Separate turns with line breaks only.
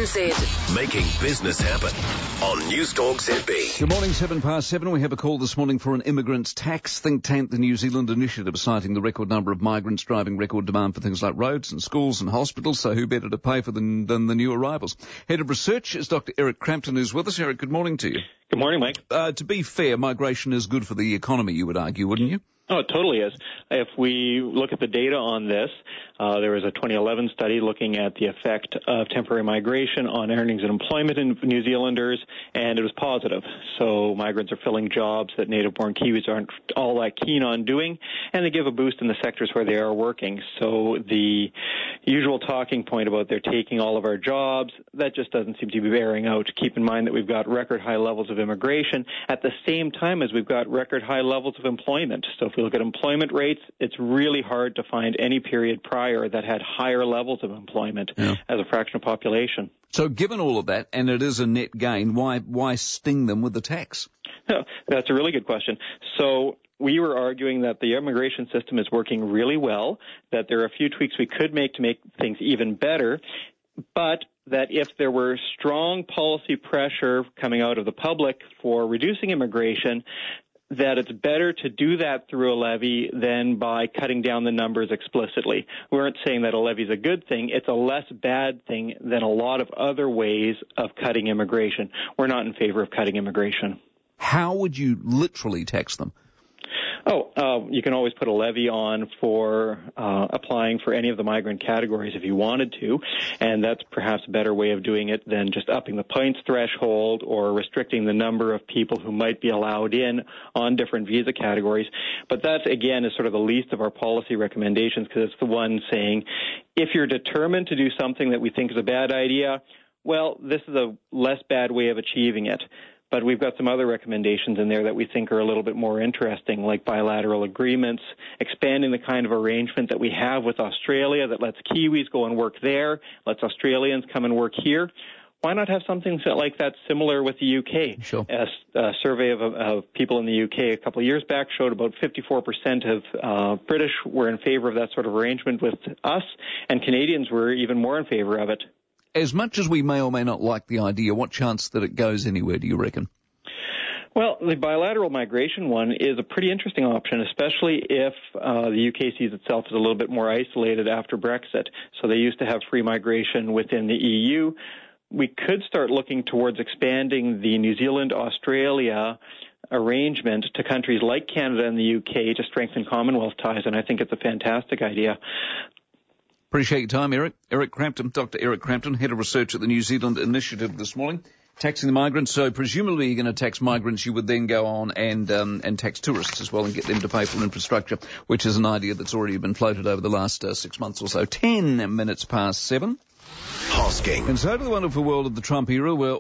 RNZ.
Making business happen on News Talk ZB.
Good morning, 7:07. We have a call this morning for an immigrants tax. Think tank, the New Zealand Initiative, citing the record number of migrants driving record demand for things like roads and schools and hospitals, so who better to pay for than the new arrivals? Head of Research is Dr. Eric Crampton, who's with us. Eric, good morning to you.
Good morning, Mike.
To be fair, migration is good for the economy, you would argue, wouldn't you?
Oh, it totally is. If we look at the data on this, there was a 2011 study looking at the effect of temporary migration on earnings and employment in New Zealanders, and it was positive. So migrants are filling jobs that native-born Kiwis aren't all that keen on doing, and they give a boost in the sectors where they are working. So the usual talking point about they're taking all of our jobs, that just doesn't seem to be bearing out. Keep in mind that we've got record high levels of immigration at the same time as we've got record high levels of employment. So if we look at employment rates, it's really hard to find any period prior that had higher levels of employment as a fraction of population.
So given all of that, and it is a net gain, why sting them with the tax?
That's a really good question. So we were arguing that the immigration system is working really well, that there are a few tweaks we could make to make things even better, but that if there were strong policy pressure coming out of the public for reducing immigration, that it's better to do that through a levy than by cutting down the numbers explicitly. We aren't saying that a levy is a good thing. It's a less bad thing than a lot of other ways of cutting immigration. We're not in favor of cutting immigration.
How would you literally tax them?
You can always put a levy on for applying for any of the migrant categories if you wanted to, and that's perhaps a better way of doing it than just upping the points threshold or restricting the number of people who might be allowed in on different visa categories. But that, again, is sort of the least of our policy recommendations, because it's the one saying, if you're determined to do something that we think is a bad idea, well, this is a less bad way of achieving it. But we've got some other recommendations in there that we think are a little bit more interesting, like bilateral agreements, expanding the kind of arrangement that we have with Australia that lets Kiwis go and work there, lets Australians come and work here. Why not have something like that similar with the UK?
Sure.
A survey of people in the UK a couple of years back showed about 54% of British were in favor of that sort of arrangement with us, and Canadians were even more in favor of it.
As much as we may or may not like the idea, what chance that it goes anywhere, do you reckon?
Well, the bilateral migration one is a pretty interesting option, especially if the UK sees itself as a little bit more isolated after Brexit. So they used to have free migration within the EU. We could start looking towards expanding the New Zealand-Australia arrangement to countries like Canada and the UK to strengthen Commonwealth ties, and I think it's a fantastic idea.
Appreciate your time, Eric. Eric Crampton, Dr. Eric Crampton, Head of Research at the New Zealand Initiative this morning. Taxing the migrants, so presumably you're going to tax migrants, you would then go on and tax tourists as well and get them to pay for infrastructure, which is an idea that's already been floated over the last 6 months or so. 10 minutes past 7.
Hosking.
And so to the wonderful world of the Trump era, where